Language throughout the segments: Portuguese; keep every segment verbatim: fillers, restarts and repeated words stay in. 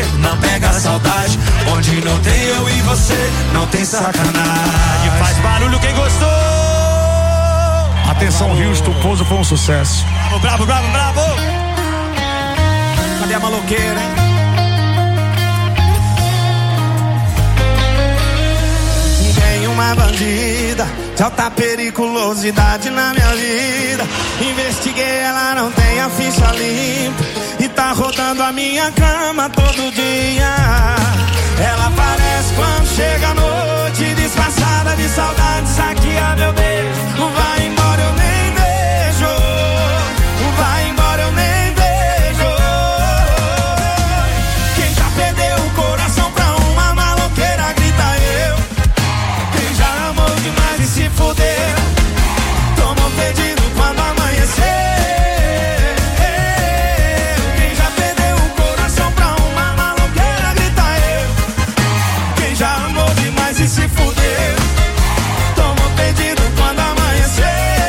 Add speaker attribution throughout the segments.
Speaker 1: não pega saudade. Onde não tem eu e você, não tem sacanagem.
Speaker 2: Faz barulho quem gostou.
Speaker 3: Atenção, Houston, o pouso foi um sucesso.
Speaker 2: Bravo, bravo, bravo, bravo.
Speaker 1: Cadê a maloqueira, hein? Vem uma bandida de alta periculosidade na minha vida. Investiguei, ela não tem a ficha limpa e tá rodando a minha cama todo dia. Ela aparece quando chega a noite, disfarçada de saudade, saqueia meu beijo. Vai embora, eu nem vejo. Vai embora, eu nem vejo. Quem já perdeu o coração pra uma maloqueira, grita eu. Quem já amou demais e se fudeu, tomou pedido quando amanhecer. Quem já perdeu o coração pra uma maloqueira, grita eu. Quem já amou demais e se fudeu, tomou pedido quando amanhecer.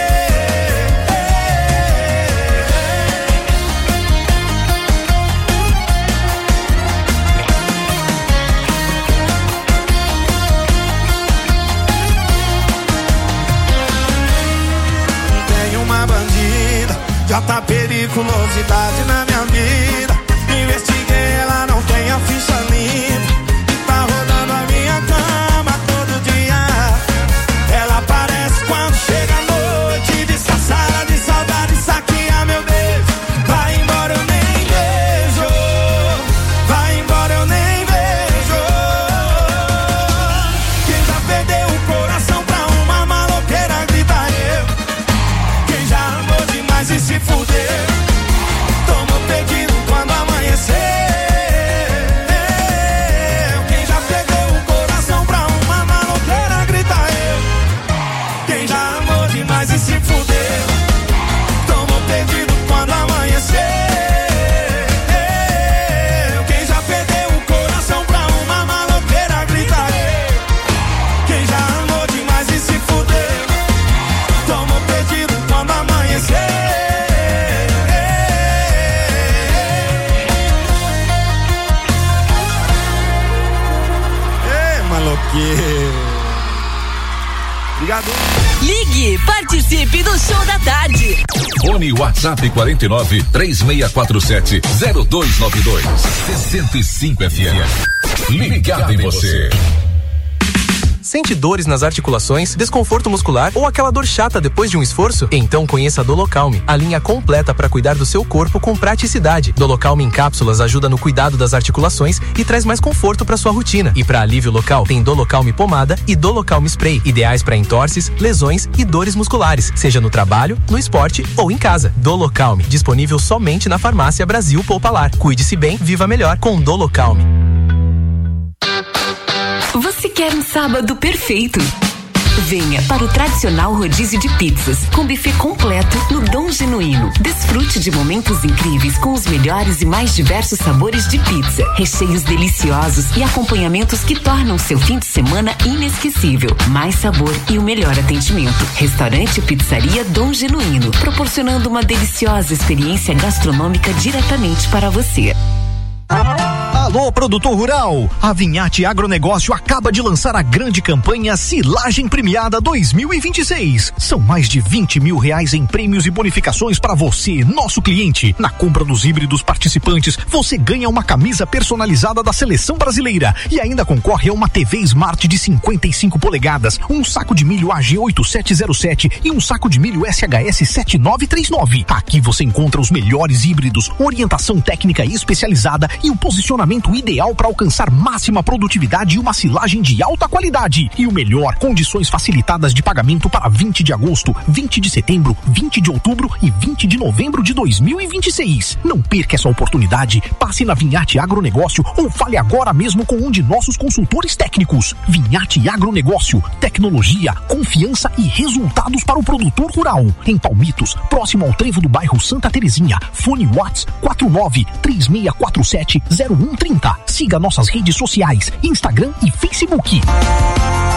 Speaker 1: Tem uma bandida de alta periculosidade na minha vida. Investiguei, ela não tem a ficha limpa e tá rodando a minha cama todo dia. Ela aparece quando chega a noite, disfarçada de saudade, saqueia meu beijo. Vai embora, eu nem vejo. Vai embora, eu nem vejo. Quem já perdeu o coração pra uma maloqueira, grita eu. Quem já amou demais e se fudeu, tomou pedido quando amanhecer. Quem já perdeu o coração pra uma maloqueira, grita eu. Quem já amou demais e se fudeu, tomou pedido quando amanhecer. Quem já perdeu o coração pra uma maloqueira, grita eu. Quem já amou demais e se fudeu, tomou pedido quando amanhecer. Ei, maloqueiro. Obrigado.
Speaker 4: Ligue, participe do Show da Tarde.
Speaker 5: Fone WhatsApp quarenta e nove, três seis quatro sete, zero dois nove dois. sessenta e cinco F M. Ligado em você.
Speaker 6: Sente dores nas articulações, desconforto muscular ou aquela dor chata depois de um esforço? Então conheça a Dolocalme, a linha completa para cuidar do seu corpo com praticidade. Dolocalme em cápsulas ajuda no cuidado das articulações e traz mais conforto para sua rotina. E para alívio local, tem Dolocalme pomada e Dolocalme spray, ideais para entorses, lesões e dores musculares, seja no trabalho, no esporte ou em casa. Dolocalme, disponível somente na farmácia Brasil Poupalar. Cuide-se bem, viva melhor com Dolocalme.
Speaker 4: Você quer um sábado perfeito? Venha para o tradicional rodízio de pizzas, com buffet completo no Dom Genuíno. Desfrute de momentos incríveis com os melhores e mais diversos sabores de pizza, recheios deliciosos e acompanhamentos que tornam seu fim de semana inesquecível. Mais sabor e o melhor atendimento. Restaurante e Pizzaria Dom Genuíno, proporcionando uma deliciosa experiência gastronômica diretamente para você.
Speaker 7: Alô, produtor rural! A Vinhate Agronegócio acaba de lançar a grande campanha Silagem Premiada dois mil e vinte e seis. São mais de vinte mil reais em prêmios e bonificações para você, nosso cliente. Na compra dos híbridos participantes, você ganha uma camisa personalizada da Seleção Brasileira e ainda concorre a uma T V Smart de cinquenta e cinco polegadas, um saco de milho A G oito sete zero sete e um saco de milho S H S sete nove três nove. Aqui você encontra os melhores híbridos, orientação técnica especializada e o posicionamento ideal para alcançar máxima produtividade e uma silagem de alta qualidade. E o melhor, condições facilitadas de pagamento para vinte de agosto, vinte de setembro, vinte de outubro e vinte de novembro de dois mil e vinte e seis. Não perca essa oportunidade. Passe na Vinhate Agronegócio ou fale agora mesmo com um de nossos consultores técnicos. Vinhate Agronegócio, tecnologia, confiança e resultados para o produtor rural. Em Palmitos, próximo ao trevo do bairro Santa Terezinha. Fone WhatsApp quatro nove três seis quatro sete zero um trinta. Siga nossas redes sociais, Instagram e Facebook.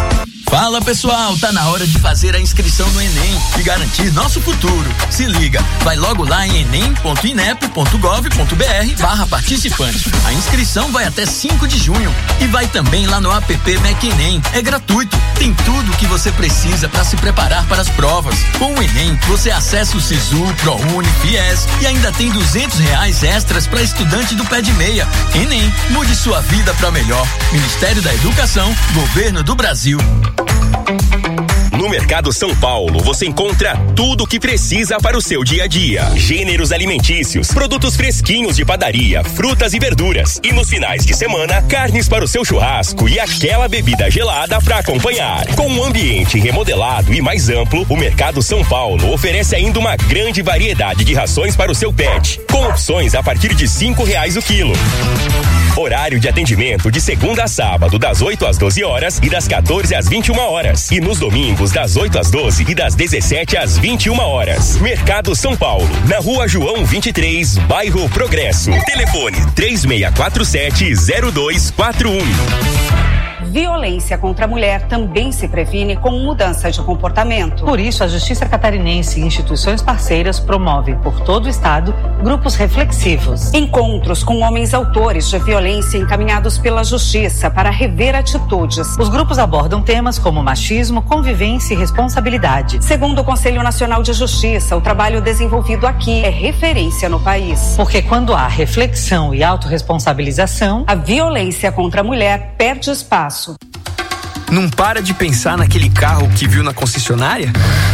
Speaker 8: Fala pessoal, tá na hora de fazer a inscrição no Enem e garantir nosso futuro. Se liga, vai logo lá em enem ponto inep ponto gov ponto br barra participante. A inscrição vai até cinco de junho e vai também lá no app MecEnem. É gratuito, tem tudo o que você precisa para se preparar para as provas. Com o Enem, você acessa o Sisu, ProUni, Fies e ainda tem duzentos reais extras para estudante do pé de meia. Enem, mude sua vida para melhor. Ministério da Educação, Governo do Brasil.
Speaker 9: No Mercado São Paulo, você encontra tudo o que precisa para o seu dia a dia. Gêneros alimentícios, produtos fresquinhos de padaria, frutas e verduras. E nos finais de semana, carnes para o seu churrasco e aquela bebida gelada para acompanhar. Com um ambiente remodelado e mais amplo, o Mercado São Paulo oferece ainda uma grande variedade de rações para o seu pet, com opções a partir de cinco reais o quilo. Horário de atendimento de segunda a sábado, das oito às doze horas e das quatorze às vinte e uma horas. E nos domingos, das oito às doze e das dezessete às vinte e uma horas. Mercado São Paulo, na Rua João vinte e três, bairro Progresso. Telefone três seis quatro sete zero dois quatro um.
Speaker 10: Violência contra a mulher também se previne com mudança de comportamento.
Speaker 11: Por isso, a Justiça Catarinense e instituições parceiras promovem por todo o estado grupos reflexivos.
Speaker 10: Encontros com homens autores de violência encaminhados pela Justiça para rever atitudes.
Speaker 11: Os grupos abordam temas como machismo, convivência e responsabilidade.
Speaker 10: Segundo o Conselho Nacional de Justiça, o trabalho desenvolvido aqui é referência no país.
Speaker 11: Porque quando há reflexão e autorresponsabilização,
Speaker 10: a violência contra a mulher perde espaço.
Speaker 12: Não para de pensar naquele carro que viu na concessionária?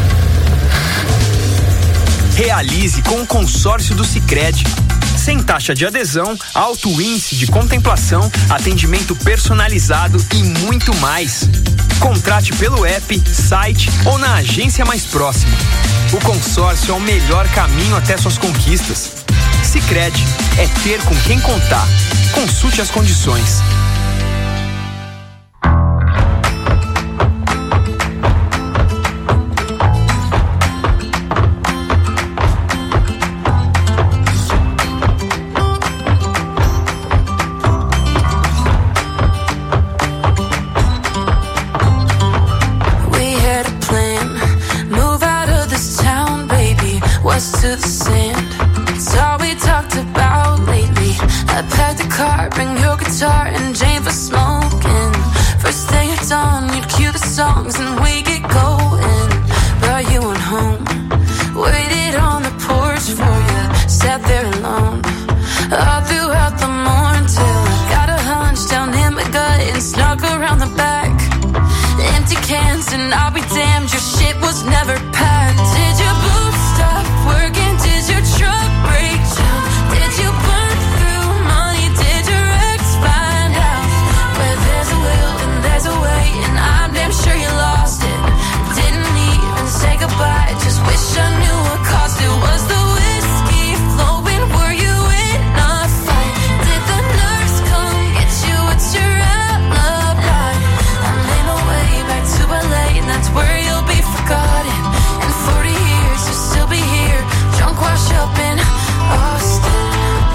Speaker 12: Realize com o consórcio do Sicredi. Sem taxa de adesão, alto índice de contemplação, atendimento personalizado e muito mais. Contrate pelo app, site ou na agência mais próxima. O consórcio é o melhor caminho até suas conquistas. Sicredi é ter com quem contar. Consulte as condições.
Speaker 13: To the sand, it's all we talked about lately. I packed a car, bring your guitar and Jane for smoking. First thing at dawn, you'd cue the songs and we get going. But you went home, waited on the porch for you, sat there alone all throughout the morning till I got a hunch down in my gut and snuck around the back. Empty cans and I'll be damned, your shit was never packed. Did your boots stop working? Did your truck break down? Did you burn through money? Did your ex find out? Where there's a will and there's a way, and I'm damn sure you lost it. Didn't even say goodbye, just wish I knew what cost it. Was the whiskey flowing? Were you in a fight? Did the nurse come get you? What's your alibi? I made my way back to L A, and that's where you'll be forgotten. In forty years you'll still be here, drunk, washed up in Austin.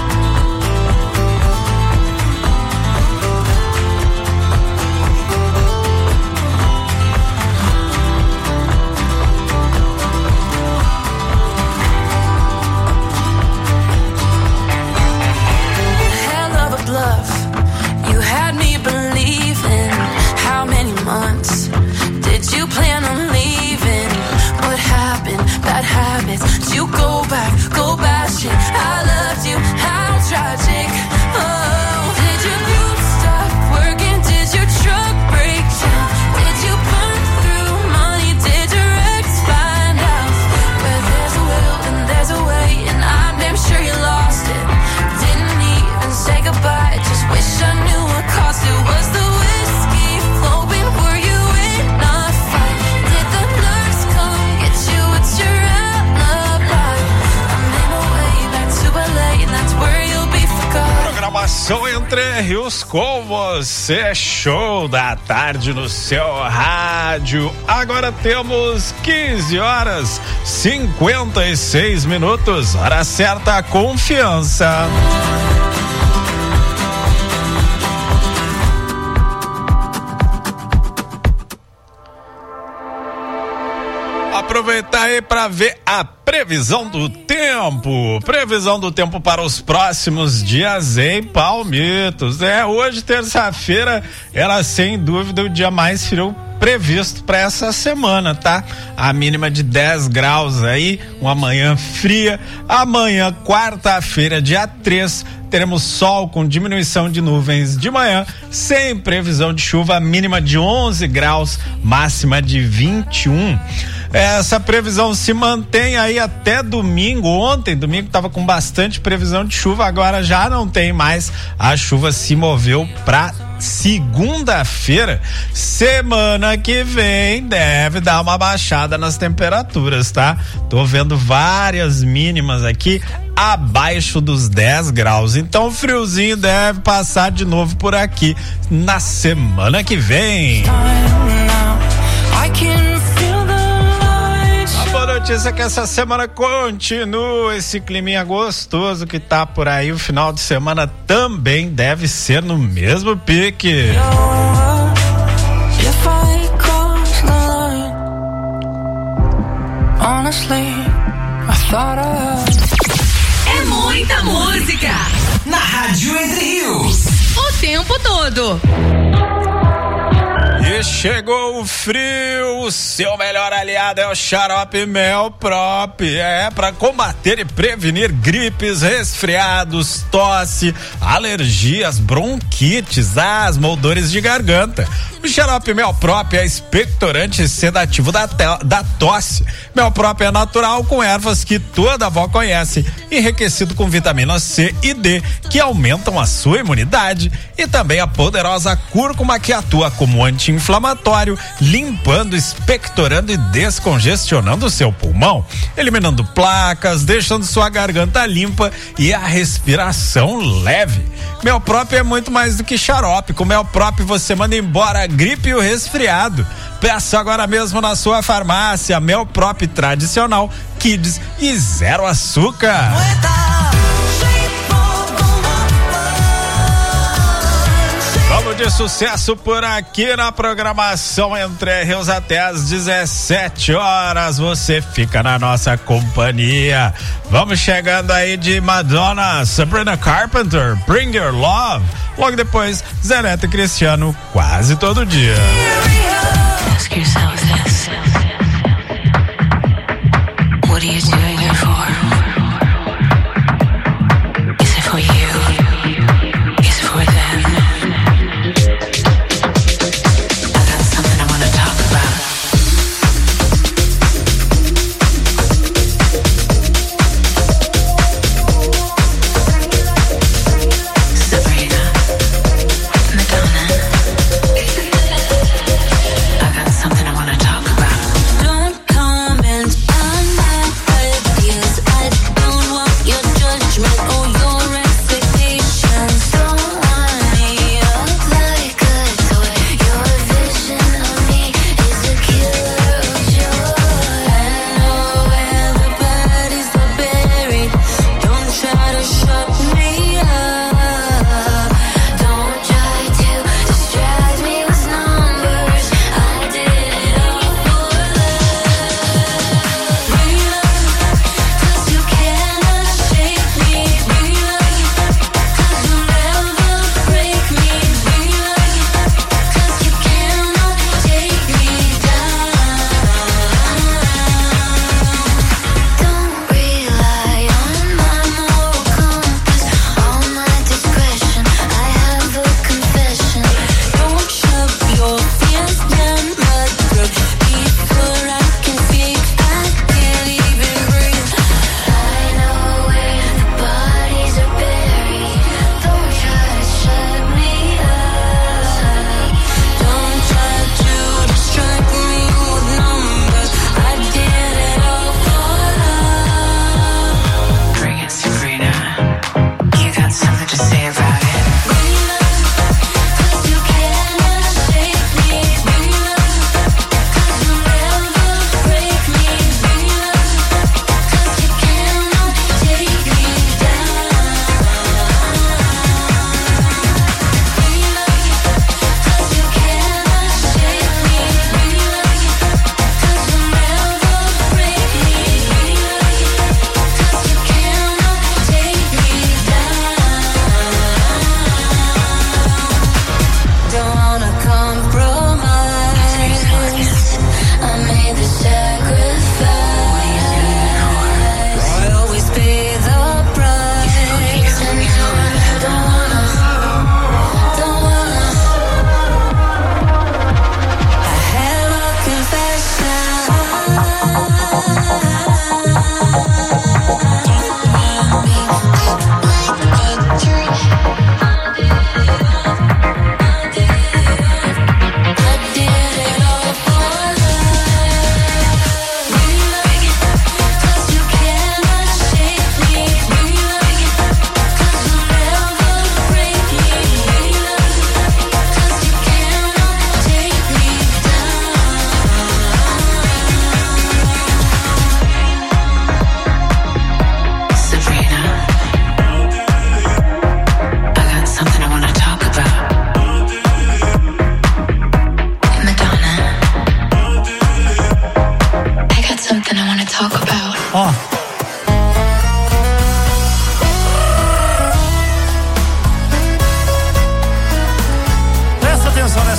Speaker 13: Hell of a bluff, you had me believing. How many months did you plan on leaving? What happened? Bad habits. Did you go back, go back shit? I loved you, how tragic. Oh, did your boots stop working? Did your truck break down? Did you burn through money? Did your ex find out? Where there's a will and there's a way, and I'm damn sure you lost it. Didn't even say goodbye, just wish I knew what cost it. Was the whiskey flowing? Were you in a fight? Did the nurse come get you? What's your alibi? I made my way back to L A, and that's where you'll be forgotten.
Speaker 3: Programação Entre Rios com você, show da tarde no seu rádio. Agora temos quinze horas cinquenta e seis minutos, hora certa, confiança. aproveitar aí para ver a previsão do tempo. Previsão do tempo para os próximos dias em Palmitos. É, hoje, terça-feira, era sem dúvida o dia mais frio previsto para essa semana, tá? A mínima de dez graus aí, uma manhã fria. Amanhã, quarta-feira, dia três, teremos sol com diminuição de nuvens de manhã, sem previsão de chuva, mínima de onze graus, máxima de vinte e um. Essa previsão se mantém aí até domingo. Ontem, domingo, estava com bastante previsão de chuva, agora já não tem mais. A chuva se moveu para segunda-feira. Semana que vem deve dar uma baixada nas temperaturas, tá? Tô vendo várias mínimas aqui abaixo dos dez graus. Então o friozinho deve passar de novo por aqui na semana que vem. A boa notícia é que essa semana continua esse climinha gostoso que tá por aí. O final de semana também deve ser no mesmo pique.
Speaker 14: É muita música na Rádio Entre Rios o tempo todo.
Speaker 3: E chegou o frio, o seu melhor aliado é o xarope Melprop. É, para combater e prevenir gripes, resfriados, tosse, alergias, bronquites, asma ou dores de garganta. O xarope Melprop é expectorante e sedativo da, te- da tosse. Melprop é natural, com ervas que toda avó conhece, enriquecido com vitamina C e D, que aumentam a sua imunidade, e também a poderosa cúrcuma, que atua como anti-inflamatório, limpando, expectorando e descongestionando o seu pulmão, eliminando placas, deixando sua garganta limpa e a respiração leve. Melprop é muito mais do que xarope. Com Melprop você manda embora a gripe e o resfriado. Peça agora mesmo na sua farmácia Melprop tradicional, Kids e zero açúcar. Vamos de sucesso por aqui na programação Entre Rios até às dezessete horas. Você fica na nossa companhia. Vamos chegando aí de Madonna, Sabrina Carpenter, Bring Your Love. Logo depois, Zé Neto e Cristiano, quase todo dia.
Speaker 13: Ask yourself this. What are you doing it for? Is it for you? Is it for them? I got something I wanna talk about. Sabrina, Madonna. I got something I wanna talk about. Don't comment on my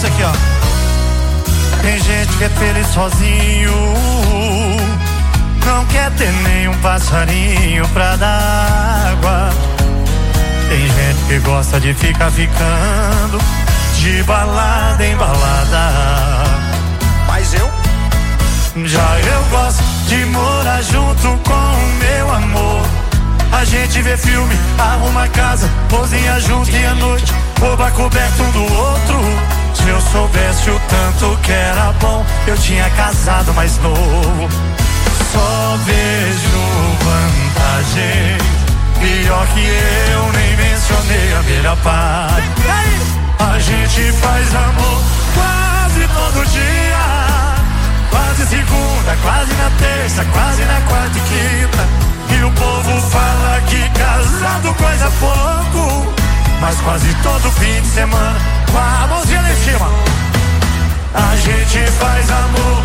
Speaker 15: essa aqui, ó. Tem gente que é feliz sozinho, não quer ter nenhum passarinho pra dar água. Tem gente que gosta de ficar ficando de balada em balada.
Speaker 16: Mas eu?
Speaker 15: Já eu gosto de morar junto com o meu amor. A gente vê filme, arruma casa, cozinha junto e à noite rouba coberto um do outro. Se eu soubesse o tanto que era bom, eu tinha casado mais novo. Só vejo vantagem, pior que eu nem mencionei a melhor parte. A gente faz amor quase todo dia, quase segunda, quase na terça, quase na quarta e quinta. E o povo fala que casado coisa pouco, mas quase todo fim de semana, com a mãozinha lá em cima, a gente faz amor.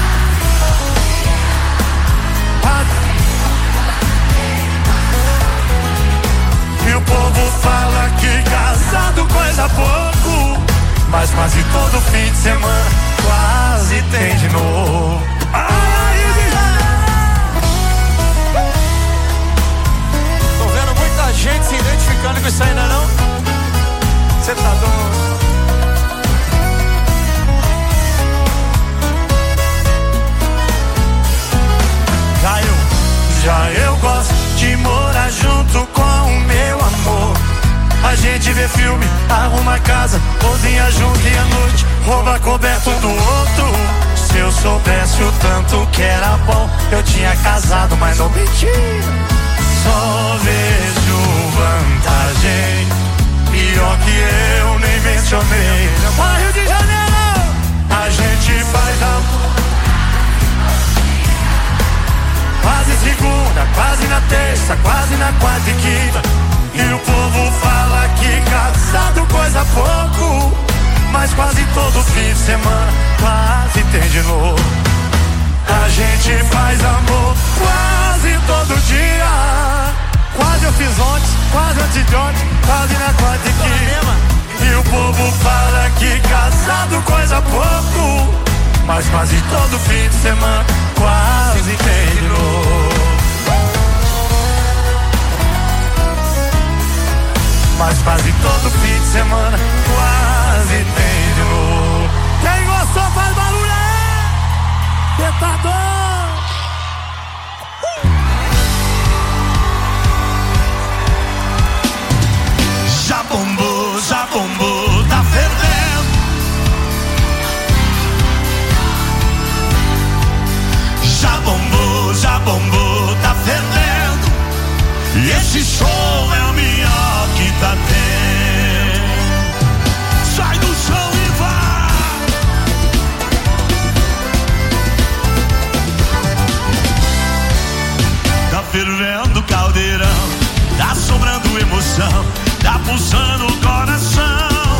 Speaker 15: E o povo fala que casado coisa pouco, mas quase todo fim de semana quase tem de novo.
Speaker 16: Tô vendo muita gente se identificando com isso aí, não é não? Cê tá doido?
Speaker 15: Já eu, já eu gosto de morar junto com o meu amor. A gente vê filme, arruma casa, cozinha junto e à noite rouba coberto um do outro. Se eu soubesse o tanto que era bom, eu tinha casado, mas não menti. Só vejo vantagem, pior que eu nem mencionei. Ah, Rio de Janeiro, a gente faz amor quase segunda, quase na terça, quase na quarta e quinta. E o povo fala que casado coisa pouco, mas quase todo fim de semana quase tem de novo. A gente faz amor quase todo dia, quase eu fiz ontem, quase antes de ontem, quase na quarta e quinta. E o povo fala que casado coisa pouco, mas quase todo fim de semana quase tem de novo. Mas quase todo fim de semana quase tem de novo. Quem gostou faz barulho aí! Cê tá doido? Já bombou, já bombou, tá fervendo. Já bombou, já bombou, tá fervendo. E esse show é o melhor que tá tendo. Sai do chão e vai. Tá fervendo o caldeirão, tá sobrando emoção, tá pulsando o coração.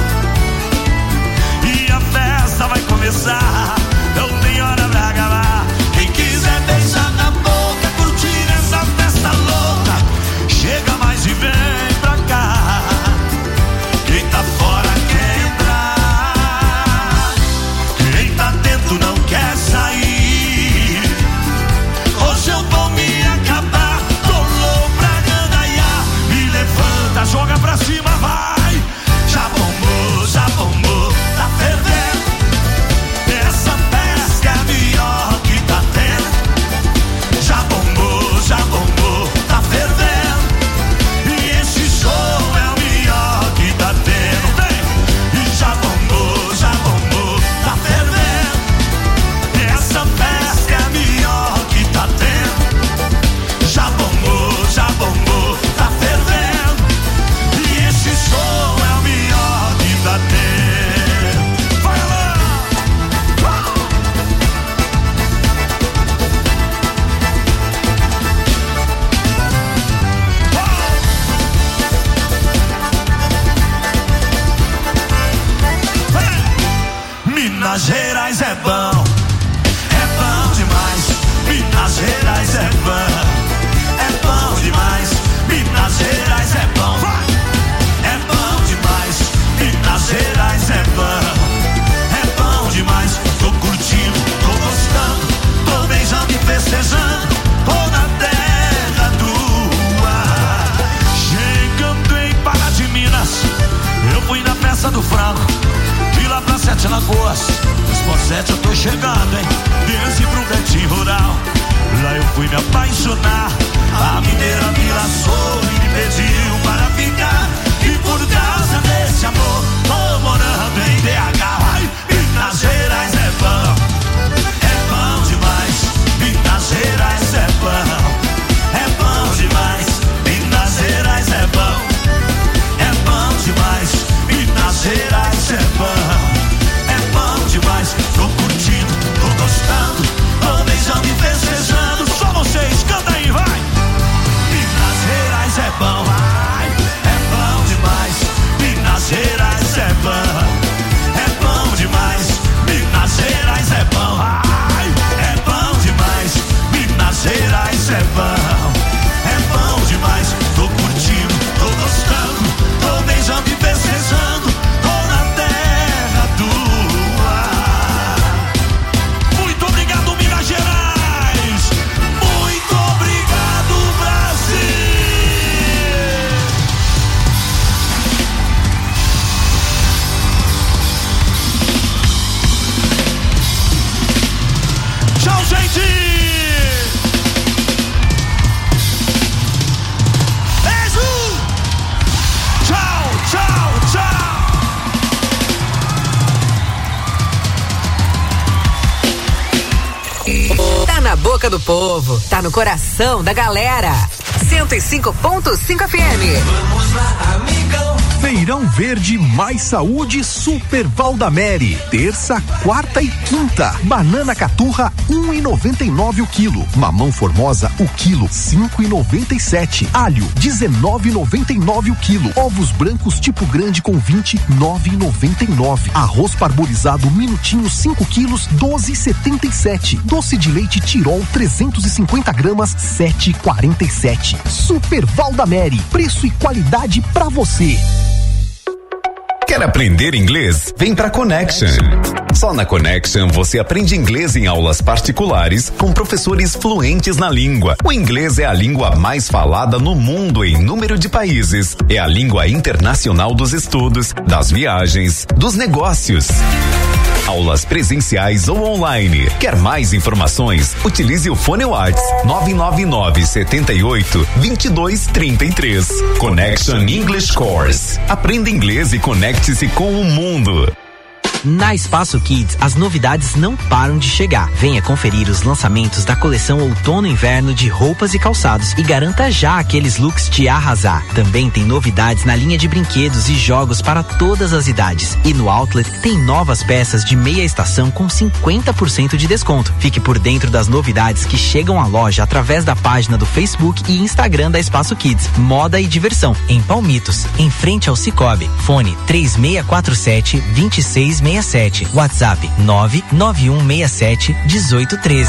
Speaker 15: E a festa vai começar, não tem hora pra acabar. Quem quiser beijar na boca, curtir essa festa louca, chega mais e vem pra cá. Quem tá fora quer entrar, quem tá dentro não quer sair. Hoje eu vou me acabar, tô louco pra gandaiar. Me levanta, joga pra cima, vai. Já bombou, já bombou, tá fervendo. Essa pesca é a melhor que tá tendo. Já bombou, já bombou, tá fervendo. E esse show é o melhor que tá tendo. Vem! E já bombou, já bombou, tá fervendo. Essa pesca é a melhor que tá tendo. Já bombou, já bombou, tá fervendo. E esse show é o melhor que tá tendo. Vai lá! Minas Gerais é bom, é bom demais. Minas Gerais é bom, é bom demais. Minas Gerais é bom, é bom demais. Minas Gerais é bom, Praça do Franco e lá pra Sete Lagoas. Mas por sete eu tô chegando, hein? Desce pro Betim Rural. Lá eu fui me apaixonar. A mineira me laçou e me pediu para ficar. E por causa desse amor, tô morando em B H. Ai, Minas Gerais é bom, é bom demais. Minas Gerais é bom, é bom demais. Minas Gerais é bom, é bom demais. Minas Gerais é bom, é bom demais. Tô curtindo, tô gostando, tô beijando e festejando. Só vocês, canta aí, vai. Minas Gerais é bom, ai, é bom demais. Minas Gerais é bom, é bom demais. Minas Gerais é bom, ai, é bom demais. Minas Gerais é bom, é bom demais. Tô curtindo, tô gostando, tô beijando e festejando. Tô na terra do ar. Muito obrigado, Minas Gerais. Muito obrigado, Brasil. Tchau, gente. Beijo. Tchau, tchau, tchau.
Speaker 17: Tá na boca do povo, tá no coração da galera. cento e cinco ponto cinco F M.
Speaker 7: Vamos lá, amigão. Feirão Verde Mais Saúde Super Valdamere. Terça, quarta e quinta. Banana caturra um e noventa e nove o quilo. Mamão formosa o quilo cinco e noventa e sete. Alho dezenove e noventa e nove o quilo. Ovos brancos tipo grande com vinte nove e noventa e nove. Arroz parbolizado minutinho cinco quilos doze e setenta e sete. Doce de leite Tirol trezentos e cinquenta gramas sete e quarenta e sete. Super Valdamere, preço e qualidade pra você.
Speaker 18: Quer aprender inglês? Vem pra Connection. Só na Connection você aprende inglês em aulas particulares com professores fluentes na língua. O inglês é a língua mais falada no mundo em número de países. É a língua internacional dos estudos, das viagens, dos negócios. Aulas presenciais ou online. Quer mais informações? Utilize o fone WhatsApp nove nove nove sete oito dois dois três três. Connection English Course. Aprenda inglês e conecte-se com o mundo.
Speaker 19: Na Espaço Kids, as novidades não param de chegar. Venha conferir os lançamentos da coleção Outono e Inverno de roupas e calçados e garanta já aqueles looks de arrasar. Também tem novidades na linha de brinquedos e jogos para todas as idades. E no Outlet tem novas peças de meia estação com cinquenta por cento de desconto. Fique por dentro das novidades que chegam à loja através da página do Facebook e Instagram da Espaço Kids. Moda e diversão, em Palmitos, em frente ao Cicobi. Fone três seis quatro sete, dois seis seis sete. WhatsApp nove nove um seis sete um oito um três.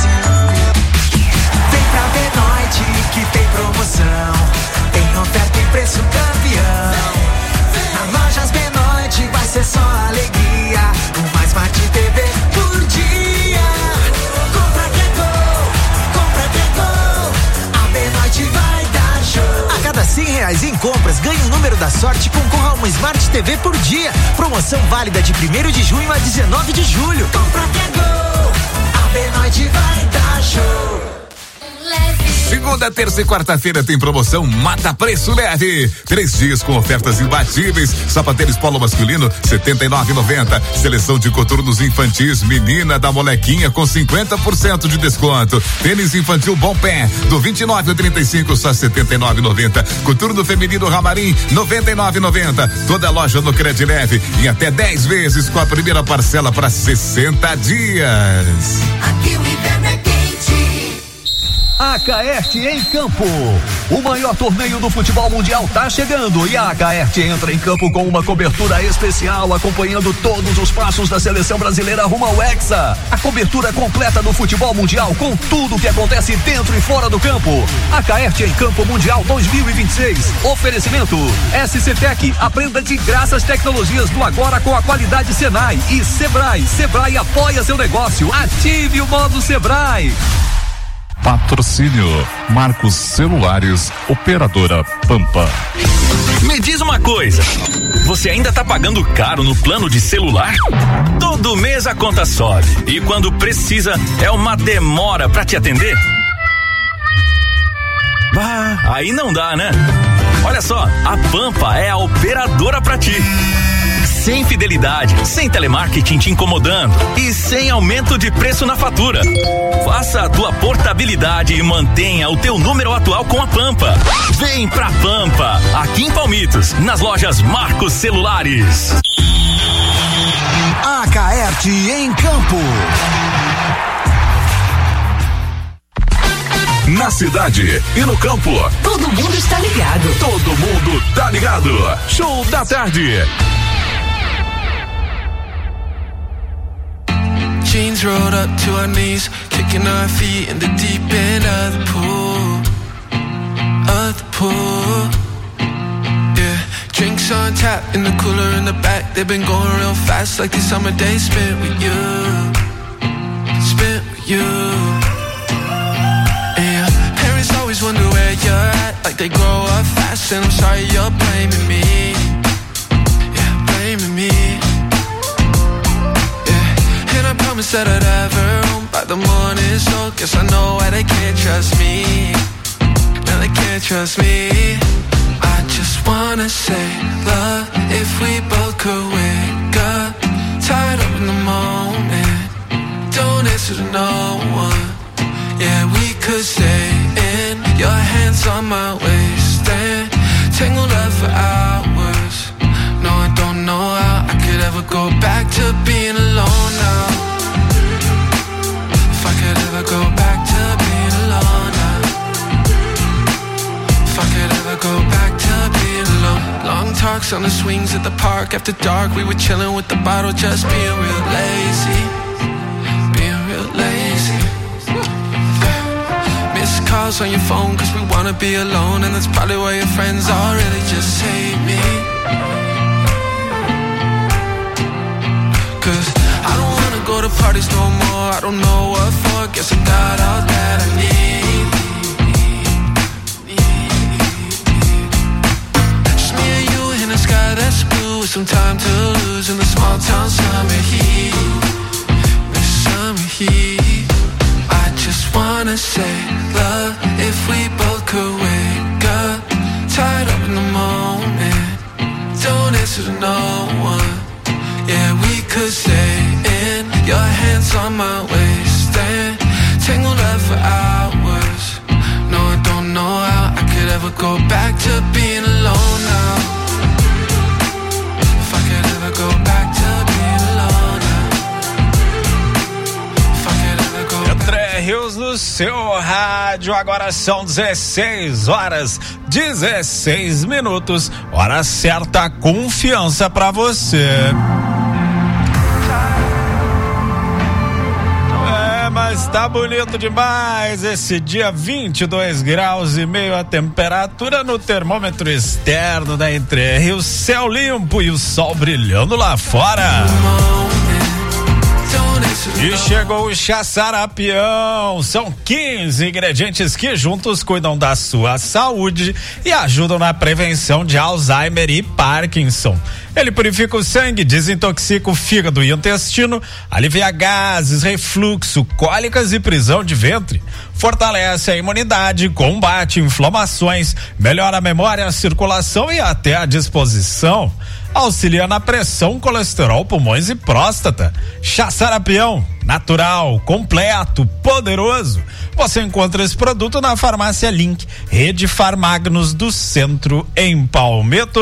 Speaker 20: Vem pra Benoite que tem promoção, tem oferta e preço campeão. Na Lojas Benoite vai ser só alegria, uma Smart T V por dia. Compra que é gol, compra que é gol, a Benoite vai dar show.
Speaker 21: A cada cem reais em compras, ganhe o número da sorte e concorra a uma Smart T V por dia. Promoção válida de primeiro de junho a dezenove de julho.
Speaker 20: Compra que é gol, a Benoite vai dar show.
Speaker 5: Segunda, terça e quarta-feira tem promoção Mata Preço Leve. Três dias com ofertas imbatíveis. Sapatênis polo masculino, setenta e nove e noventa. Seleção de coturnos infantis, menina da molequinha com cinquenta por cento de desconto. Tênis infantil Bom Pé, do vinte e nove a trinta e cinco, só setenta e nove e noventa. Coturno feminino Ramarim, noventa e nove e noventa. Toda loja no Cred Leve em até dez vezes com a primeira parcela para sessenta dias.
Speaker 20: Aqui o inverno é quente.
Speaker 7: A Caerte em Campo. O maior torneio do futebol mundial tá chegando e a Caerte entra em campo com uma cobertura especial acompanhando todos os passos da seleção brasileira rumo ao Hexa. A cobertura completa do futebol mundial com tudo o que acontece dentro e fora do campo. A Caerte em Campo Mundial dois mil e vinte e seis. Oferecimento S C Tec. Aprenda de graça as tecnologias do agora com a qualidade Senai e Sebrae. Sebrae apoia seu negócio. Ative o modo Sebrae.
Speaker 5: Patrocínio Marcos Celulares, operadora Pampa.
Speaker 9: Me diz uma coisa, você ainda tá pagando caro no plano de celular? Todo mês a conta sobe e quando precisa é uma demora pra te atender? Bah, aí não dá, né? Olha só, a Pampa é a operadora pra ti. Sem fidelidade, sem telemarketing te incomodando e sem aumento de preço na fatura. Faça a tua portabilidade e mantenha o teu número atual com a Pampa. Vem pra Pampa, aqui em Palmitos, nas lojas Marcos Celulares.
Speaker 21: A Caerte em Campo.
Speaker 5: Na cidade e no campo.
Speaker 4: Todo mundo está ligado.
Speaker 5: Todo mundo tá ligado. Show da tarde.
Speaker 2: Jeans rolled up to our knees, kicking our feet in the deep end of the pool, of the pool. Yeah, drinks on tap in the cooler in the back. They've been going real fast, like these summer days spent with you, spent with you. And your parents always wonder where you're at, like they grow up fast. And I'm sorry you're blaming me, yeah, blaming me. I promised that I'd have her home by the morning, so guess I know why they can't trust me. Now they can't trust me. I just wanna say, love, if we both could wake up, tied up in the moment, don't answer to no one. Yeah, we could stay in your hands on my waist and tangled up for hours. No, I don't know how I could ever go back to being alone now. If I could ever go back to being alone now. If I could ever go back to being alone. Long talks on the swings at the park after dark. We were chilling with the bottle, just being real lazy. Being real lazy. Missed calls on your phone cause we wanna be alone. And that's probably why your friends all really just hate me. Cause I don't wanna go to parties no more. I don't know what for. Guess I got all that I need. Just me and you in a sky that's blue, with some time to lose in the small town summer heat. The summer heat. I just wanna say, love, if we both could wake up, tied up in the moment, don't answer to no one. Yeah, we could stay in your hands on my waist and tangled up for hours. No, I don't know how I could ever go back to being alone now. If I could ever go back to being alone now. If I could ever go back.
Speaker 3: André Rios no seu rádio, agora são dezesseis horas, dezesseis minutos, hora certa, confiança pra você. Mas tá bonito demais esse dia, vinte e dois graus e meio a temperatura no termômetro externo da Entre Rios, céu limpo e o sol brilhando lá fora. E chegou o chá Sarapião, são quinze ingredientes que juntos cuidam da sua saúde e ajudam na prevenção de Alzheimer e Parkinson. Ele purifica o sangue, desintoxica o fígado e o intestino, alivia gases, refluxo, cólicas e prisão de ventre, fortalece a imunidade, combate inflamações, melhora a memória, a circulação e até a disposição. Auxilia na pressão, colesterol, pulmões e próstata. Chá Sarapião, natural, completo, poderoso. Você encontra esse produto na Farmácia Link, Rede Farmagnos do Centro, em Palmitos.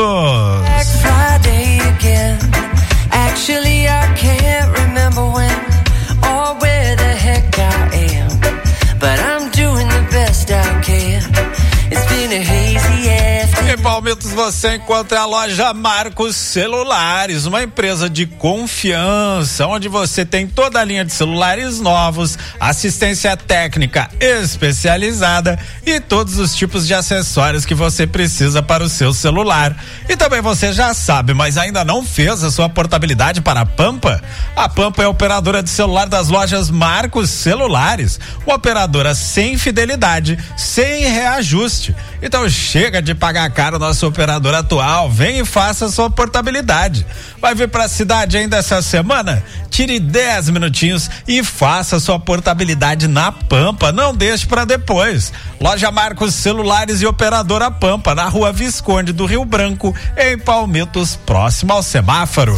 Speaker 3: Actually, I can't remember when or where the heck I am, but I'm doing the best I can. It's been a hazy afternoon. Em Palmitos você encontra a loja Marcos Celulares, uma empresa de confiança, onde você tem toda a linha de celulares novos, assistência técnica especializada e todos os tipos de acessórios que você precisa para o seu celular. E também você já sabe, mas ainda não fez a sua portabilidade para a Pampa? A Pampa é a operadora de celular das lojas Marcos Celulares, uma operadora sem fidelidade, sem reajuste. Então chega de pagar caro nosso operador atual, vem e faça a sua portabilidade. Vai vir para a cidade ainda essa semana? Tire dez minutinhos e faça a sua portabilidade na Pampa, não deixe para depois. Loja Marcos Celulares e operadora Pampa, na Rua Visconde do Rio Branco, em Palmitos, próximo ao semáforo.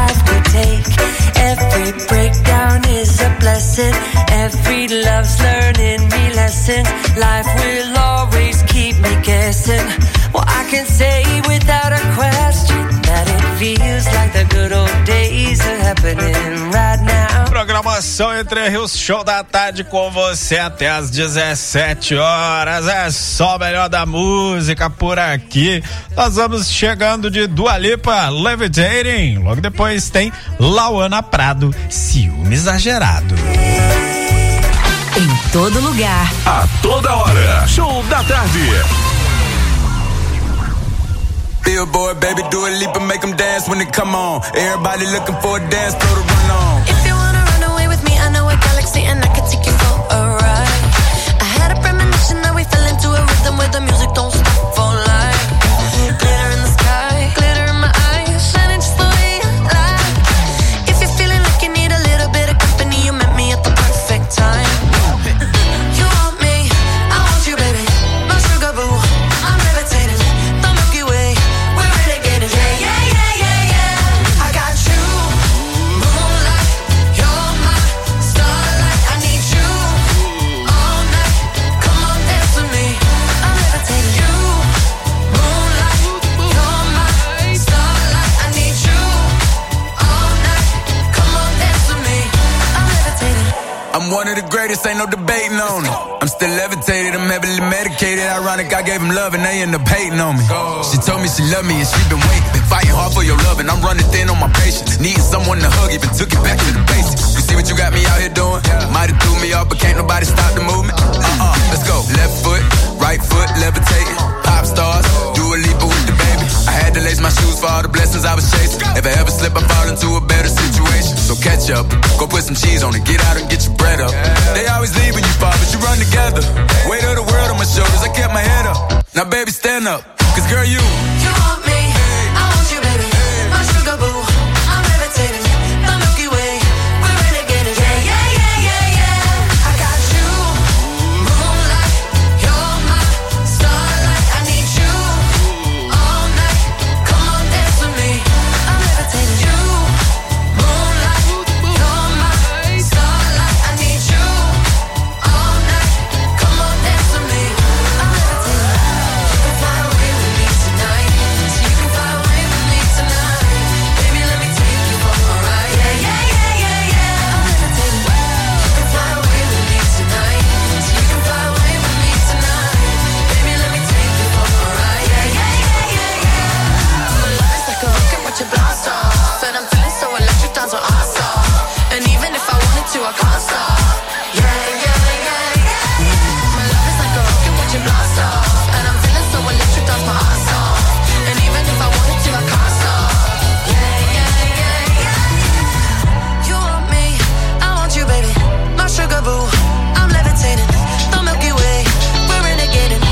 Speaker 13: Every breakdown is a blessing. Every love's learning me lessons. Life will always keep me guessing. Well, I can say without a question that it feels like the good old days are happening right now.
Speaker 3: Programação Entre Rios, show da tarde com você até às dezessete horas. É só o melhor da música por aqui. Nós vamos chegando de Dua Lipa, Levitating. Logo depois tem Lauana Prado, Ciúme Exagerado.
Speaker 4: Em todo lugar,
Speaker 5: a toda hora. Show da tarde.
Speaker 1: Billboard, baby, do a leap and make them dance when they come on. Everybody looking for a dance floor to run on.
Speaker 13: If you wanna run away with me, I know a galaxy and I can take you for a ride. I had a premonition that we fell into a rhythm where the music don't stop for life. Glitter in the sky, glitter in my eyes, shining just the way I like. If you're feeling like you need a little bit of company, you met me at the perfect time. You want me, I want you, baby, my sugar boo. I'm levitating, the Milky Way.
Speaker 1: I'm one of the greatest, ain't no debating on it. I'm still levitated, I'm heavily medicated. Ironic, I gave him love and they end up hating on me. She told me she loved me and she been waiting. Been fighting hard for your love and I'm running thin on my patience. Needing someone to hug, even took it back to the basics. You see what you got me out here doing? Might have threw me off, but can't nobody stop the movement. Uh-uh, let's go. Left foot, right foot, levitating. Pop stars, do a leap with the baby. I had to lace my shoes for all the blessings I was chasing. If I ever slip, I fall into a better situation. So catch up, go put some cheese on it, get out and get your bread up. They always leave when you fall, but you run together. Weight of the world on my shoulders, I kept my head up. Now baby, stand up, cause girl, you
Speaker 13: You want me, I want you, baby, my sugar boo. I'm levitating, the Milky Way. We're renegading, yeah, yeah, yeah, yeah, yeah. I got you, moonlight, you're my starlight. I need you all night. Come on, dance with me. I'm levitating, you, moonlight, you're my starlight. I need you all night. Come on, dance with me. I'm levitating. You can fly away with me tonight. You can fly away with me tonight. Baby, let me take you for a ride. Yeah, yeah, yeah, yeah, yeah. I'm levitating. You can fly away with me tonight. You can fly away with me tonight. Baby, let me take you for a ride. Yeah, yeah, yeah, yeah, yeah. My love is like a rocket, watch it blast off. And I'm feeling so electric, dance with us off. And even if I wanted to, I can't stop. Yeah, yeah, yeah, yeah. My love is like a rocket, watch it blast off. And I'm feeling so electric, dance my ass off. And even if I wanted to, I can't stop. Yeah, yeah, yeah, yeah. You want me, I want you, baby, my sugar boo. I'm levitating, the Milky Way. We're renegading.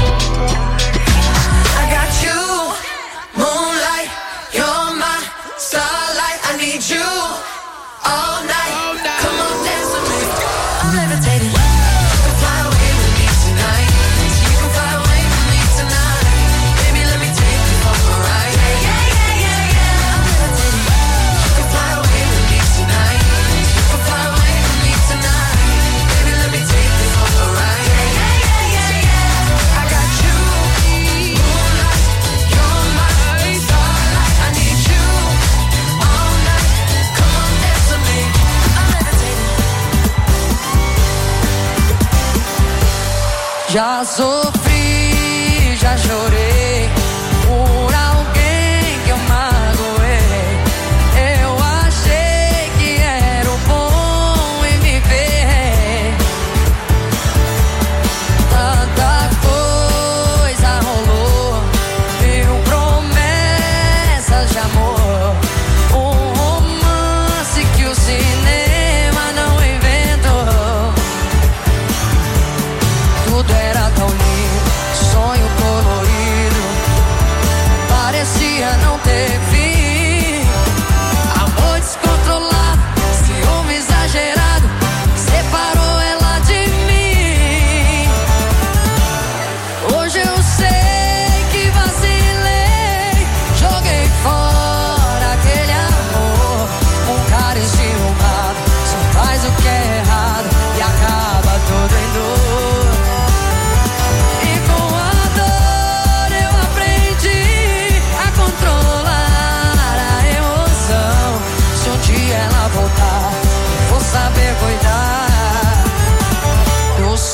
Speaker 13: I got you, moonlight, you're my starlight. I need you all night. Come on, dance with me. I'm levitating. You can fly away with me tonight. You can fly away with me tonight. Baby, let me take you for a ride. Yeah, yeah, yeah, yeah, yeah. I'm levitating. You can fly away with me tonight. You can fly away with me tonight. Baby, let me take you for a ride. Yeah, yeah, yeah, yeah, yeah. I got you, moonlight, you're my starlight. I need you all night. Come on, dance with me. I'm levitating.
Speaker 20: Já sofri, já chorei por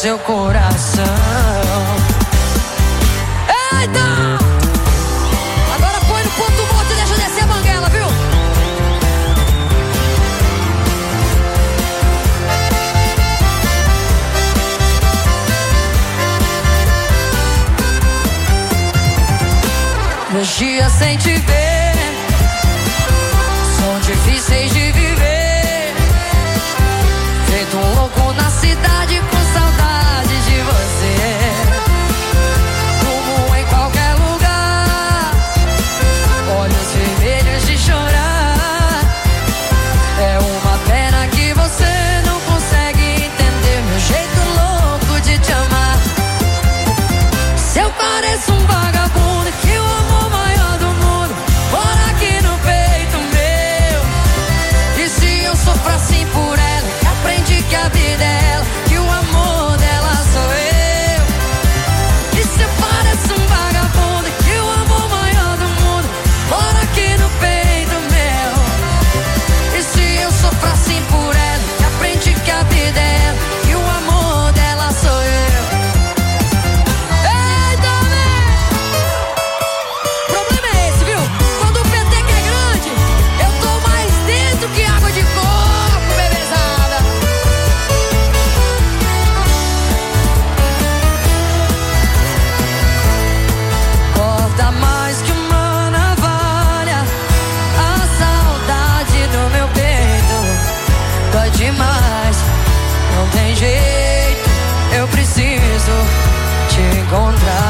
Speaker 6: seu coração. Eita! Agora põe no ponto morto e deixa descer a banguela, viu? Meus dias sem te ver são difíceis de viver. Feito um louco na cidade com saudade de você. Como em qualquer lugar, olhos vermelhos de chorar. É uma pena que você não consegue entender meu jeito louco de te amar. Se eu pareço um vagabundo que o amor maior do mundo mora aqui no peito meu. E se eu sofro assim por ela, que aprendi que a vida é ela, que o amor dela sou eu. E se eu pareço um vagabundo que o amor maior do mundo mora aqui no peito meu. E se eu sofro assim por ela, que aprendi que a vida é ela, que o amor dela sou eu. Que água de coco, bebezada. Corta mais que uma navalha a saudade do meu peito. Dói demais, não tem jeito. Eu preciso te encontrar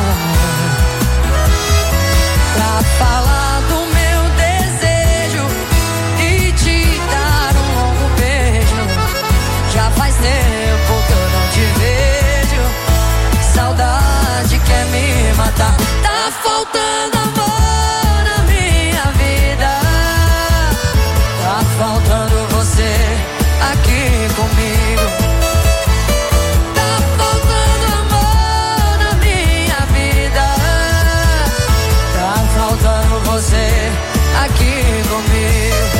Speaker 6: pra falar do meu desejo e te dar um longo beijo. Já faz tempo que eu não te vejo. Saudade quer me matar. Tá faltando amor na minha vida. Tá faltando você aqui comigo. Tá faltando amor na minha vida. Tá faltando você aqui comigo.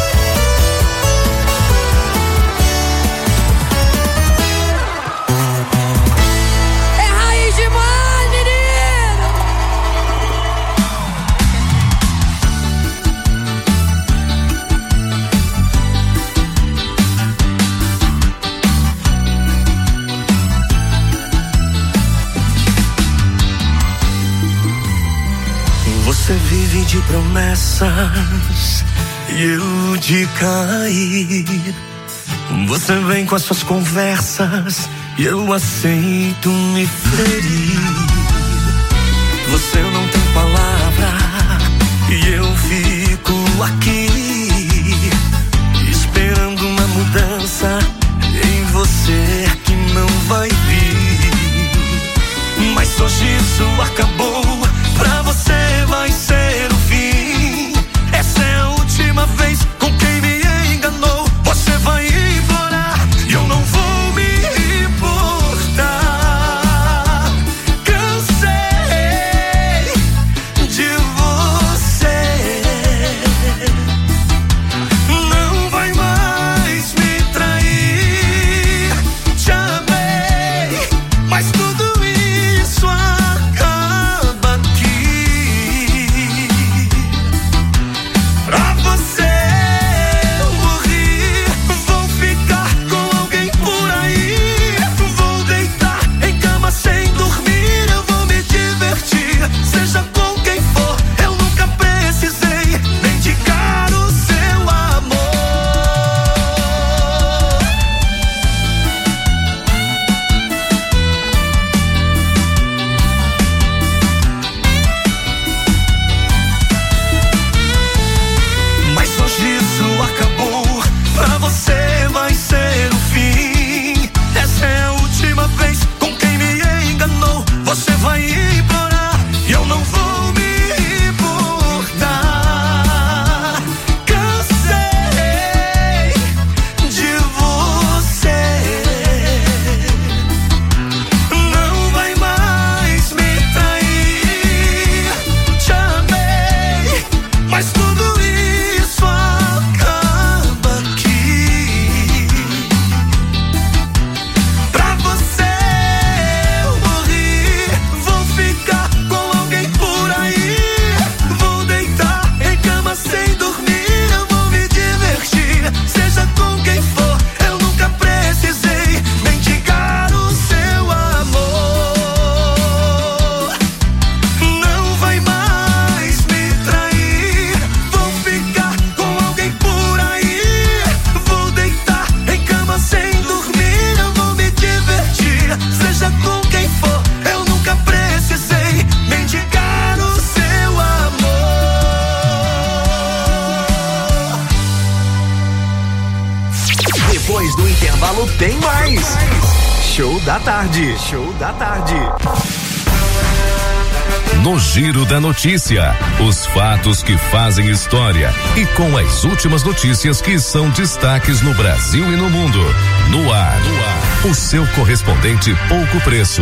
Speaker 6: É raiz demais, menino.
Speaker 15: Você vive de promessas e eu de cair. Você vem com as suas conversas e eu aceito me ferir. Você não tem palavra e eu fico aqui esperando uma mudança em você que não vai vir. Mas hoje isso acabou. Pra você vai ser o fim. Essa é a última vez com quem me enganou. Você vai implorar e eu não vou me importar. Cansei de você.
Speaker 21: Depois do intervalo tem mais. Show da tarde. Show da tarde.
Speaker 8: No Giro da Notícia, os fatos que fazem história e com as últimas notícias que são destaques no Brasil e no mundo. No ar, no ar. O seu correspondente Pouco Preço.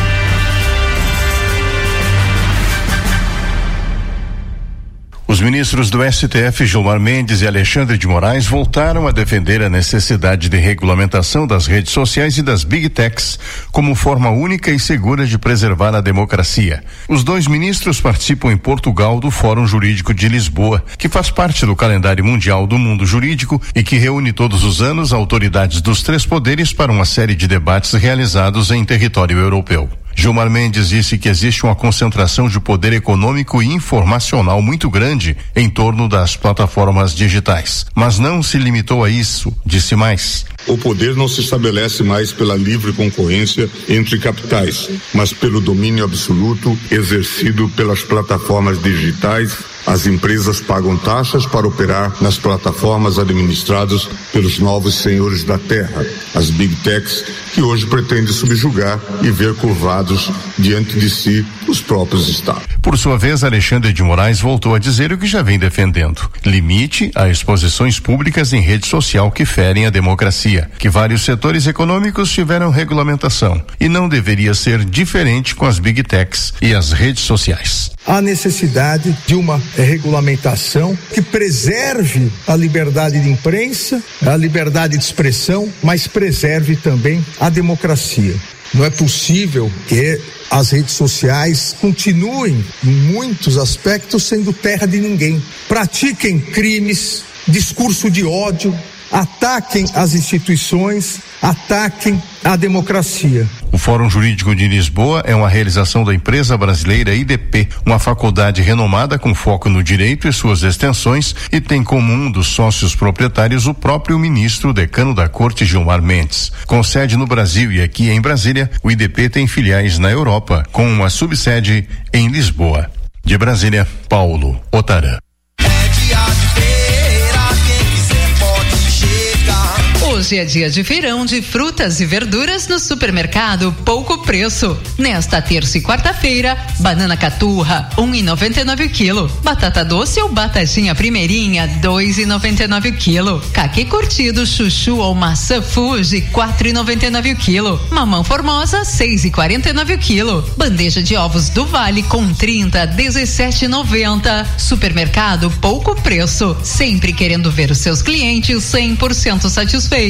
Speaker 22: Os ministros do S T F, Gilmar Mendes e Alexandre de Moraes, voltaram a defender a necessidade de regulamentação das redes sociais e das Big Techs como forma única e segura de preservar a democracia. Os dois ministros participam em Portugal do Fórum Jurídico de Lisboa, que faz parte do calendário mundial do mundo jurídico e que reúne todos os anos autoridades dos três poderes para uma série de debates realizados em território europeu. Gilmar Mendes disse que existe uma concentração de poder econômico e informacional muito grande em torno das plataformas digitais, mas não se limitou a isso, disse mais.
Speaker 23: O poder não se estabelece mais pela livre concorrência entre capitais, mas pelo domínio absoluto exercido pelas plataformas digitais. As empresas pagam taxas para operar nas plataformas administradas pelos novos senhores da terra, as Big Techs, que hoje pretendem subjugar e ver curvados diante de si os próprios estados.
Speaker 22: Por sua vez, Alexandre de Moraes voltou a dizer o que já vem defendendo: limite a exposições públicas em rede social que ferem a democracia, que vários setores econômicos tiveram regulamentação e não deveria ser diferente com as Big Techs e as redes sociais.
Speaker 24: Há necessidade de uma regulamentação que preserve a liberdade de imprensa, a liberdade de expressão, mas preserve também a democracia. Não é possível que as redes sociais continuem, em muitos aspectos, sendo terra de ninguém. Pratiquem crimes, discurso de ódio, ataquem as instituições, ataquem a democracia.
Speaker 22: O Fórum Jurídico de Lisboa é uma realização da empresa brasileira I D P, uma faculdade renomada com foco no direito e suas extensões, e tem como um dos sócios proprietários o próprio ministro decano da Corte, Gilmar Mendes. Com sede no Brasil e aqui em Brasília, o I D P tem filiais na Europa, com uma subsede em Lisboa. De Brasília, Paulo Otarã.
Speaker 14: Hoje é dia de feirão de frutas e verduras no supermercado Pouco Preço. Nesta terça e quarta-feira, banana caturra, um e noventa e nove o quilo. Batata doce ou batatinha primeirinha, dois e noventa e nove o quilo. Caqui curtido, chuchu ou maçã Fuji, quatro e noventa e nove o quilo. Mamão formosa, seis e quarenta e nove o quilo. Bandeja de ovos do Vale com trinta, dezessete e noventa. Supermercado Pouco Preço, sempre querendo ver os seus clientes cem por cento satisfeitos.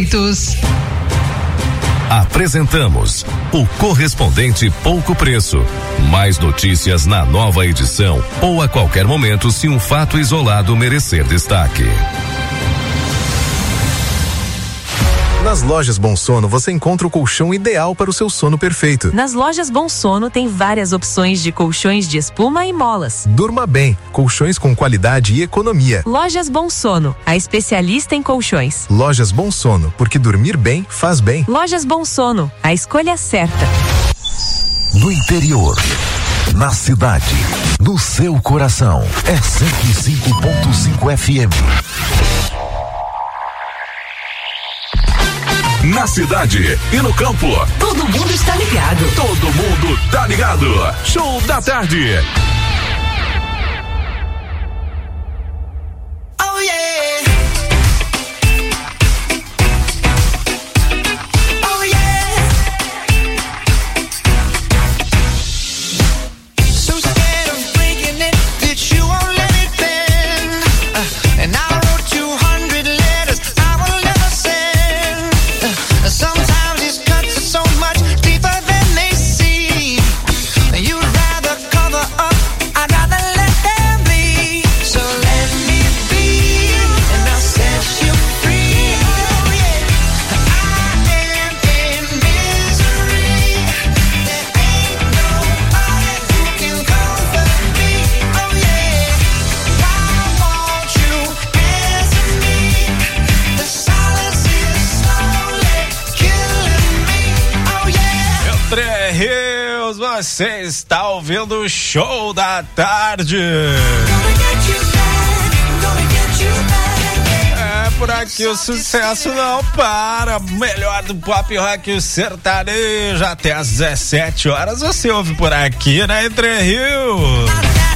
Speaker 8: Apresentamos o correspondente Pouco Preço. Mais notícias na nova edição ou a qualquer momento se um fato isolado merecer destaque.
Speaker 25: Nas lojas Bom Sono você encontra o colchão ideal para o seu sono perfeito.
Speaker 26: Nas lojas Bom Sono tem várias opções de colchões de espuma e molas.
Speaker 25: Durma bem, colchões com qualidade e economia.
Speaker 26: Lojas Bom Sono, a especialista em colchões.
Speaker 25: Lojas Bom Sono, porque dormir bem faz bem.
Speaker 26: Lojas Bom Sono, a escolha certa.
Speaker 18: No interior, na cidade, no seu coração, é cento e cinco ponto cinco F M.
Speaker 5: Na cidade e no campo.
Speaker 4: Todo mundo está ligado.
Speaker 5: Todo mundo tá ligado. Show da tarde.
Speaker 20: Oh yeah. Oh yeah. So scared of breaking it that you won't let it bend. Uh, and I wrote two hundred letters I will never send. Uh, sometimes these cuts are so much deeper than they seem. You'd rather cover up, I'd rather let them bleed. So let me be, and I'll set you free. Oh yeah, I am in misery. There ain't nobody who can comfort me. Oh yeah, why won't you answer me? The silence is slowly killing me. Oh yeah.
Speaker 3: Entre Rios, você está ouvindo o Show da Tarde. É por aqui o sucesso não para. Melhor do pop rock e o sertanejo até às dezessete horas. Você ouve por aqui, né? Entre Rios.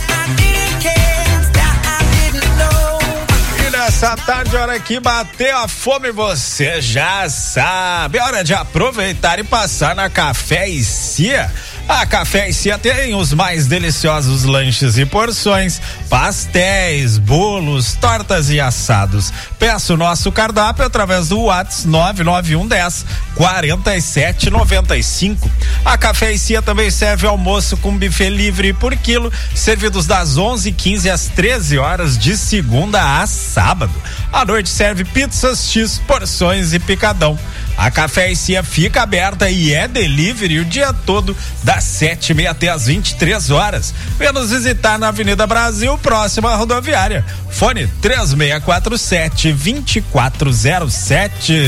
Speaker 3: E nessa tarde, hora que bateu a fome, você já sabe. É hora de aproveitar e passar na Café e Cia. A Café e Cia tem os mais deliciosos lanches e porções, pastéis, bolos, tortas e assados. Peça o nosso cardápio através do WhatsApp nove nove um dez, quarenta e sete noventa e cinco. A Café e Cia também serve almoço com buffet livre por quilo, servidos das onze e quinze às treze horas de segunda a sábado. À noite serve pizzas, X, porções e picadão. A Café e Cia fica aberta e é delivery o dia todo, das sete e meia até as vinte e três horas. Venha nos visitar na Avenida Brasil, próxima à rodoviária. Fone três seis quatro sete, dois quatro zero sete.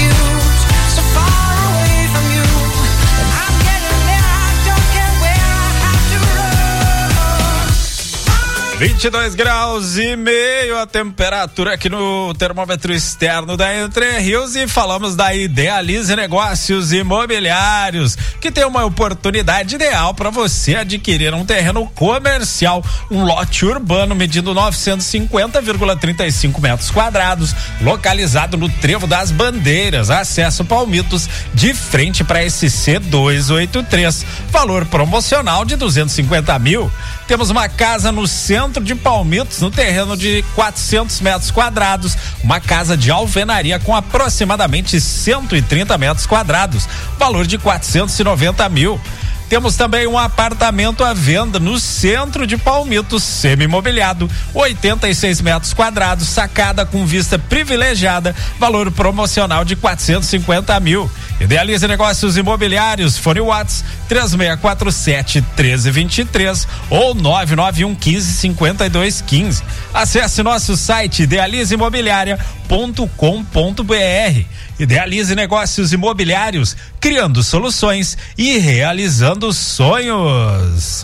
Speaker 3: vinte e dois graus e meio a temperatura aqui no termômetro externo da Entre Rios, e falamos da Idealize Negócios Imobiliários, que tem uma oportunidade ideal para você adquirir um terreno comercial, um lote urbano medindo novecentos e cinquenta vírgula trinta e cinco metros quadrados, localizado no Trevo das Bandeiras, acesso Palmitos, de frente para S C duzentos e oitenta e três, valor promocional de duzentos e cinquenta mil. Temos uma casa no centro de Palmitos, no terreno de quatrocentos metros quadrados, uma casa de alvenaria com aproximadamente cento e trinta metros quadrados, valor de quatrocentos e noventa mil. Temos também um apartamento à venda no centro de Palmitos, semi-imobiliado, oitenta e seis metros quadrados, sacada com vista privilegiada, valor promocional de quatrocentos e cinquenta mil. Idealize Negócios Imobiliários, fone WhatsApp três seis quatro sete, um três dois três ou nove nove um um cinco, cinco dois um cinco. Acesse nosso site idealize imobiliária ponto com ponto b r. Idealize Negócios Imobiliários, criando soluções e realizando sonhos.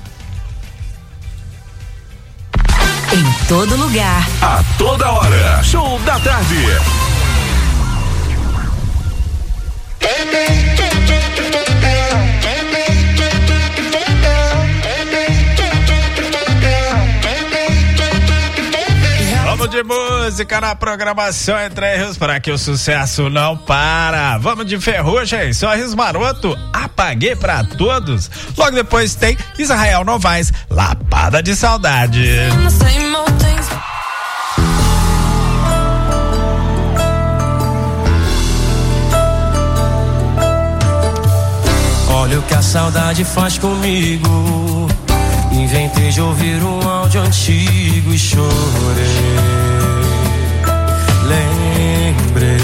Speaker 26: Em todo lugar,
Speaker 8: a toda hora. Show da tarde.
Speaker 3: Vamos de música na programação Entre Rios para que o sucesso não para. Vamos de Ferrugem, Sorriso Maroto, Apaguei pra Todos. Logo depois tem Israel Novaes, Lapada de Saudade.
Speaker 10: Olha o que a saudade faz comigo. Inventei de ouvir um áudio antigo e chorei. Lembrei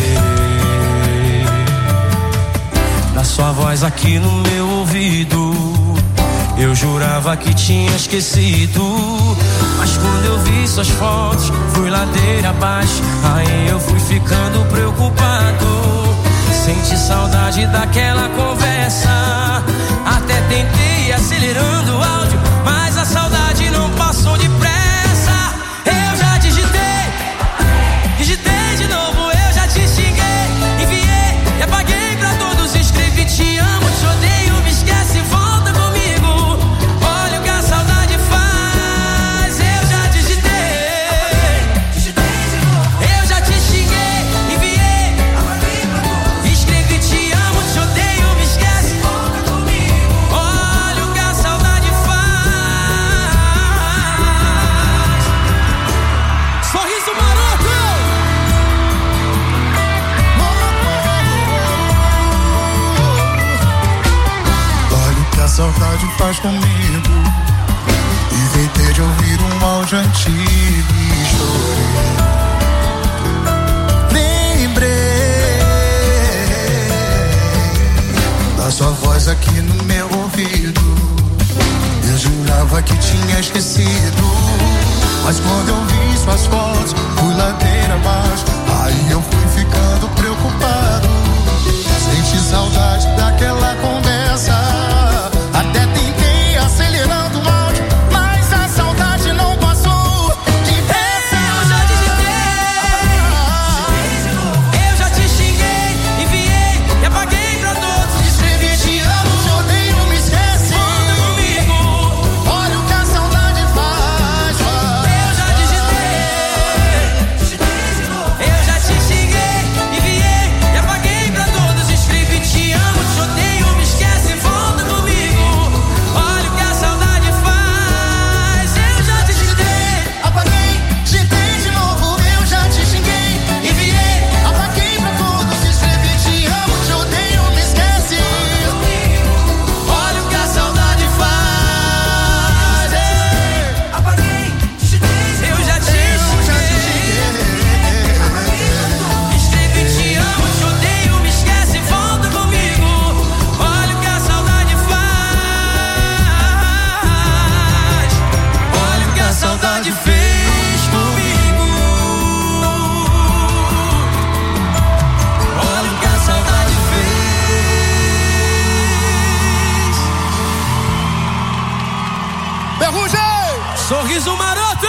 Speaker 10: da sua voz aqui no meu ouvido. Eu jurava que tinha esquecido, mas quando eu vi suas fotos, fui ladeira abaixo. Aí eu fui ficando preocupado. Senti saudade daquela conversa. Até tentei ir acelerando o áudio, mas a saudade não passou depressa. Eu já digitei, digitei de novo, eu já te xinguei, enviei e apaguei pra todos. Escrevi te amo, te odeio, me esquece, volta comigo. Olha o que a saudade faz. Eu já digitei, digitei de novo, eu já te xinguei, enviei, apaguei pra todos. Escrevi te amo, te odeio, me esquece, volta comigo. Olha o que a saudade faz. Sorriso Maroto.
Speaker 11: Olha o que a saudade faz comigo. Inventei de ouvir um áudio antigo e chorei. Lembrei da sua voz aqui no meu ouvido. Eu jurava que tinha esquecido, mas quando eu vi suas fotos, fui ladeira abaixo. Aí eu fui ficando preocupado. Senti saudade daquela conversa. Até tentei acelerando o áudio, mas a saudade não passou depressa. Eu já digitei,
Speaker 10: sorriso maroto.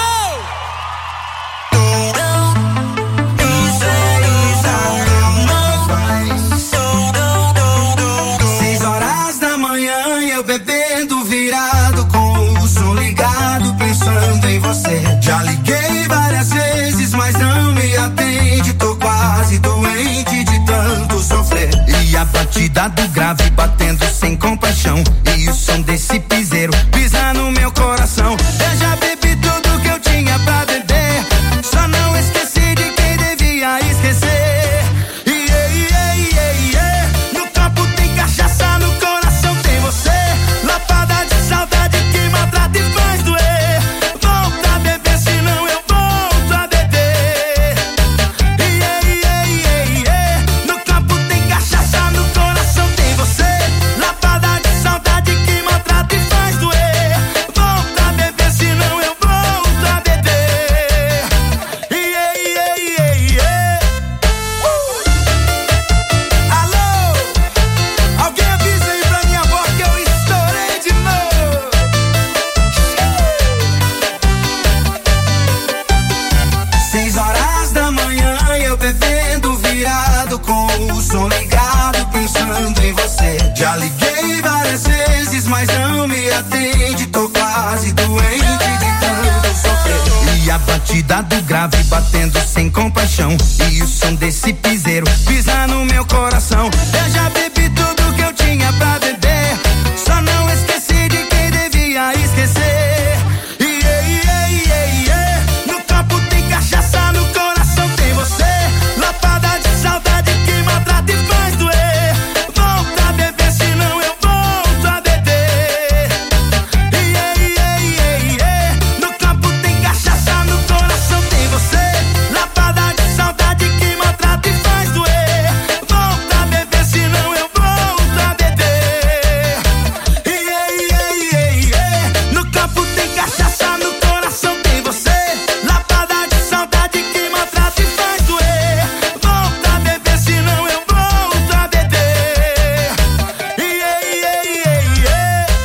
Speaker 20: Seis horas da manhã eu bebendo virado com o som ligado pensando em você. Já liguei várias vezes, mas não me atende. Tô quase doente de tanto sofrer. E a batida do grave batendo sem compaixão. E o som desse piseiro pisa no meu coração. Eu já bebi tudo que eu tinha pra beber, só não esqueci de quem devia esquecer. Iê, iê, iê, iê. No campo tem cachaça, no coração tem você. Lapada de saudade que maltrata e faz doer. Volta a beber, senão eu volto a beber. Iê, iê, iê, iê. No campo tem cachaça, no coração tem você. Lapada de saudade que maltrata e faz doer. Volta a beber, senão eu volto a beber. Iê, iê, iê, iê. Alô? Alguém avisa aí pra minha avó que eu estourei de novo. Seis horas da manhã eu bebendo virado com o som ligado pensando em você. Já liguei várias vezes, mas não me atende. Tô quase doente de tanto sofrer. E a batida do grave batendo sem compaixão. E o som desse piseiro pisa no meu coração. Eu já bebi tudo que eu tinha pra beber, só não esqueci de quem devia esquecer. Iê, iê, iê, iê. No campo tem cachaça, no coração tem você. Lapada de saudade que maltrata e faz doer. Volta a beber, senão eu volto a beber. Iê, iê, iê, iê. No campo tem cachaça, no coração tem você. Lapada de saudade que maltrata e faz doer. Volta a beber, senão eu volto a beber. Iê, iê, iê, iê. No campo tem cachaça, no coração tem você. Lapada de saudade que maltrata e faz doer. Volta a beber, senão eu volto a beber. Iê, iê, iê, iê.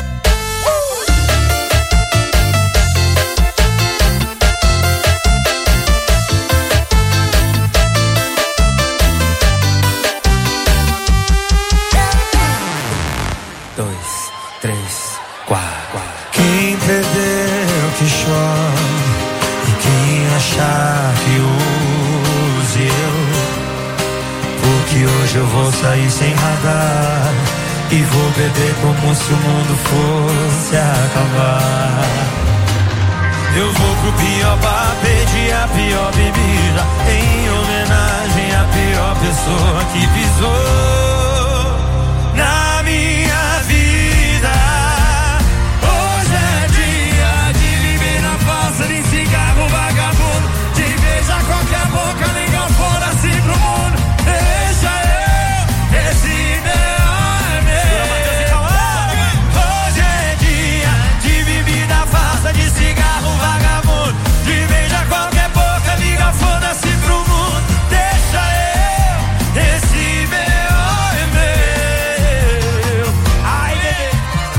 Speaker 10: Dois, três, quatro. Quem perdeu que chora, e quem achar que use eu. Porque hoje eu vou sair sem radar e vou beber como se o mundo fosse acabar. Eu vou pro pior bar, pedir a pior bebida, em homenagem à pior pessoa que pisou na minha vida. Hoje é dia de viver na falsa, de cigarro vagabundo, de beijar qualquer boca, ligar foda-se pro mundo. Deixa eu, esse meu é meu. Hoje é dia de bebida falsa, de cigarro vagabundo, de beijar qualquer boca, liga foda-se pro mundo. Deixa eu, esse meu é meu. Ai, bebê.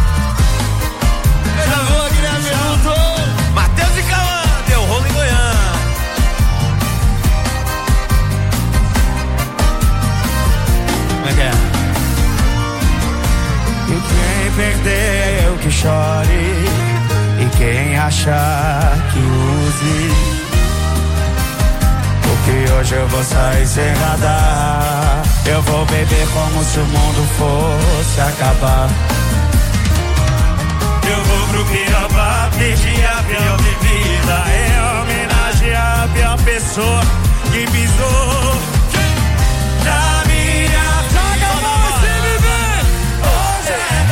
Speaker 10: Eu já vou aqui, né, minuto. Matheus e Cauã, deu rolo em Goiânia. Como é que é? E quem perdeu que chore, e quem achar que use. Porque hoje eu vou sair sem radar, eu vou beber como se o mundo fosse acabar. Eu vou pro pior bar, pedir a pior bebida, em homenagem à pior pessoa que pisou na minha vida. Você viver hoje é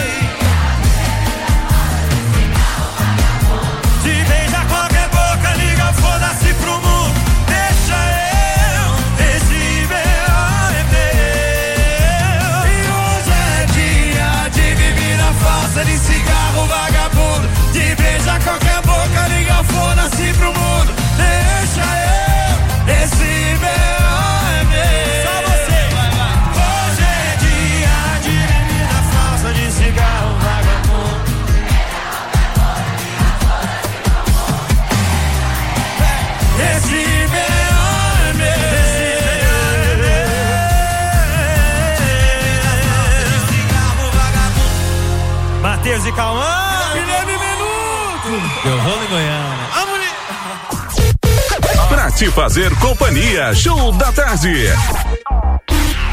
Speaker 10: de beijar qualquer boca, liga foda-se pro mundo. Deixa eu, esse meu é meu. E hoje é dia de bebida falsa, de cigarro vagabundo, de beijar qualquer boca, liga foda-se pro mundo. Deixa eu, esse meu é
Speaker 7: musical, mano. Guilherme Menudo. Eu vou em Goiânia. Vamos.
Speaker 8: Pra te fazer companhia, Show da Tarde.